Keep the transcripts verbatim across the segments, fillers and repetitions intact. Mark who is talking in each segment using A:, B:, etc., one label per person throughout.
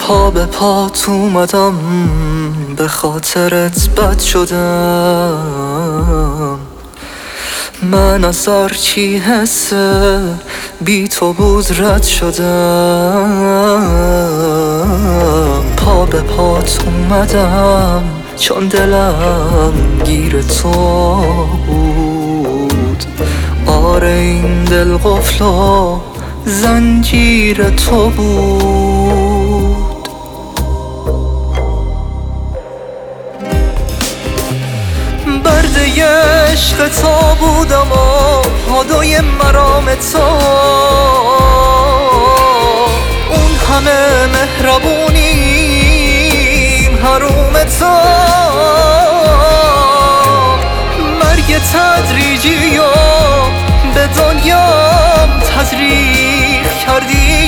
A: پا به پات اومدم، به خاطرت بد شدم. من از هرچی حسه بی تو بود رد شدم. پا به پات اومدم چون دلم گیر تو بود. آره این دل قفل و زنجیر تو بود. برده عشق تو بودم و پادوی مرام تو. اون همه مهربونیم حروم تو. مرگ تدریجی و به دنیام تزریق کردی.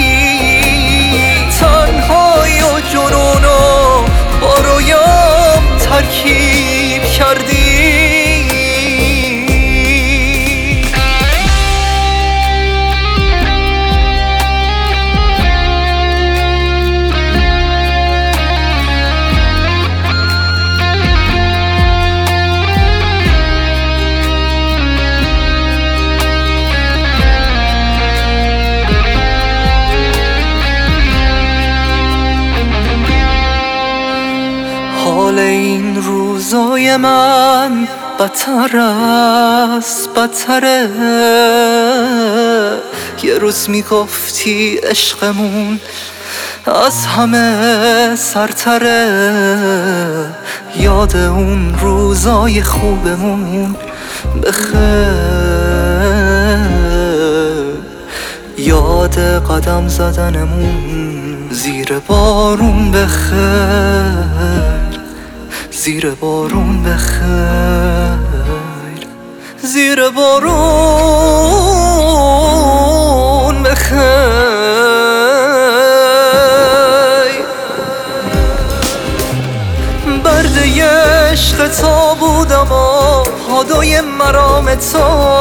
A: تنهایی و جنون و با رویام ترکیب کردی. حال این روزای من بدتر است بدتره. یه روز میگفتی عشقمون از همه سرتره. یاد اون روزای خوبمون بخیر. یاد قدم زدنمون زیر بارون بخیر. زیر بارون بخیر. زیر بارون بخیر. برده عشق تو بودم و پادوی مرام تو.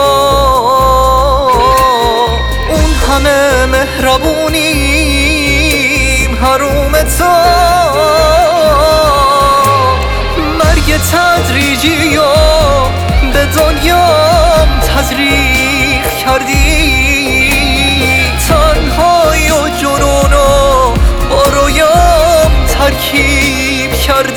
A: اون همه مهربونیم حروم تو. تدریجی و به دنیام تزریق کردی. تنهایی و جنون و با رویام ترکیب کردی.